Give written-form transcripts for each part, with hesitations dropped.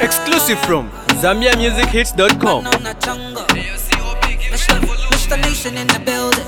Exclusive from ZambiaMusicHits.com. Mr. Nation in the building.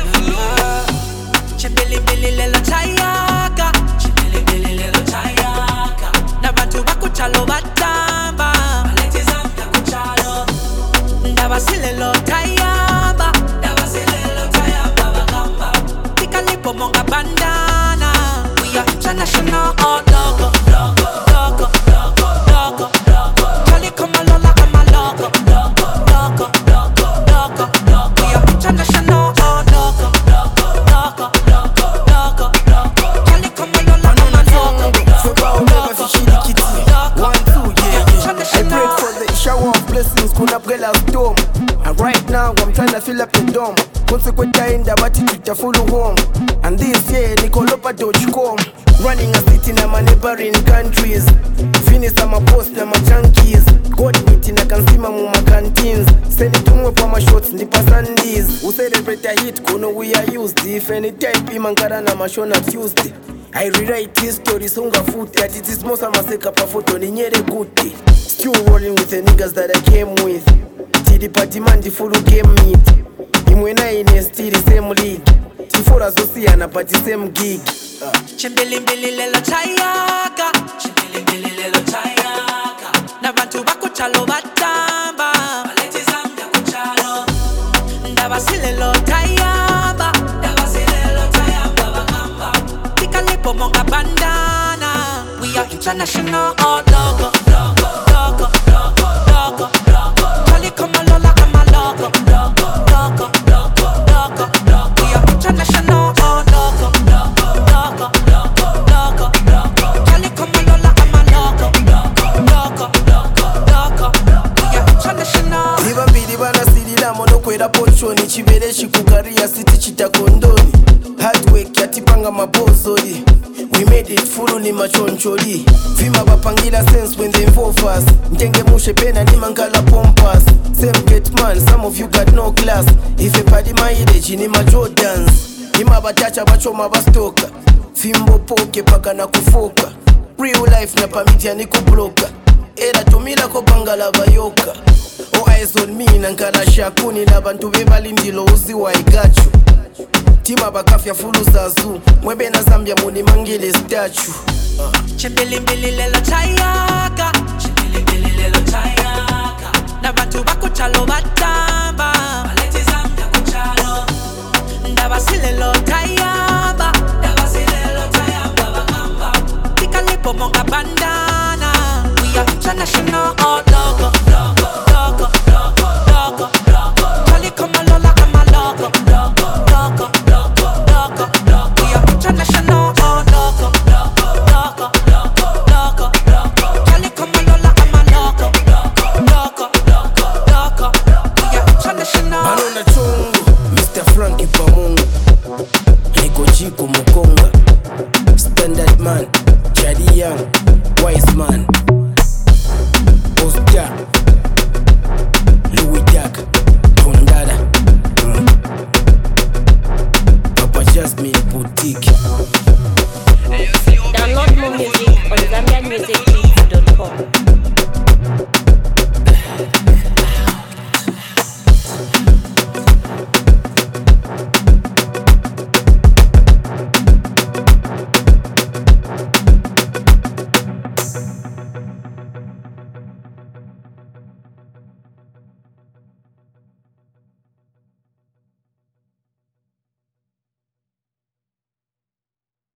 Chibili bili lelo chayaka. Chibili bili lelo chayaka. Na bantu bakuchalo batamba. Maleti Zambia kuchalo. Ndabasile tayamba. Ndabasile tayamba bagamba. Tikalipo monga bandana. We are international all logo. Logo. Charlie come along like I'm a logo. Logo. We are international all logo. Charlie come along like I'm a logo. I prayed for the shower of blessings, kuna bwela storm. And right now I'm trying to fill up the dome. Consequently in the bati tutafulu home. And this year Nicolopa.com. Running a city na my neighboring countries. Finish my post na my junkies. God meeting I can see my mama canteens. Send it to me for my shots nipa Sundays. Who celebrate a hit kuno we are used. If any type imangara na masho na Tuesday. I rewrite history songa footy. At it is most of my seka pa photo ni nyere guti. Still rolling with the niggas that I came with. Tidi party man di full game meet. Imwena ine still the same league. Tifora zosi ana party same gig. Chimbili mbili lelo chayaka. Chimbili mbili lelo chayaka. Na bantu bakuchalo batamba. Maleti Zambia kuchalo. Ndabasile tayamba. Ndabasile tayamba bagamba. Tikalipo monga bandana. We are international all logo. Logo. Charlie come along like I'm a logo. Logo. We are international all logo. Charlie come along like I'm a logo. We are international. Nibambiri banasilira mono kwera pochoni. Chibere shikukaria city chitakondoni. Hard work yatipanga mabozori. We made it full ni machonchori. Fima bapangila sense when they involve us. Mtenge mushe pena ni mangala pompas. Same get man, some of you got no class. If a party my age ni ma Jordans. Ima batacha bachoma bastoka. Fimbo poke paka na kufoka. Real life na pamiti ya ni kubloka. Era tumila ko bangala bayoka. All eyes on me nankala shakuni. Na bantu bebali ndilo uzi wa igachu. Tima bakafya fulu zazu. Mwebe na Zambia muni mangile statue. Chimbili mbili lelo chayaka. Chimbili mbili lelo chayaka. Na bantu bakuchalo batamba. Maleti Zambia kuchalo. Ndabasile tayamba. Ndabasile tayamba bagamba. Tikalipo monga bandana. We are international all logo. Logo. Charlie come along like I'm a logo. Logo. We are international all logo. Charlie come along like I'm a logo. We are international. Manona chungu, Mr. Frankie Pamungu. Niko Chico Mukonga. Standard man, Chadi Young, Wise man. Oscar, Louis Jack, Tondada. Papa Jasmine Boutique. Download more music on ZambiaMusicHits.com.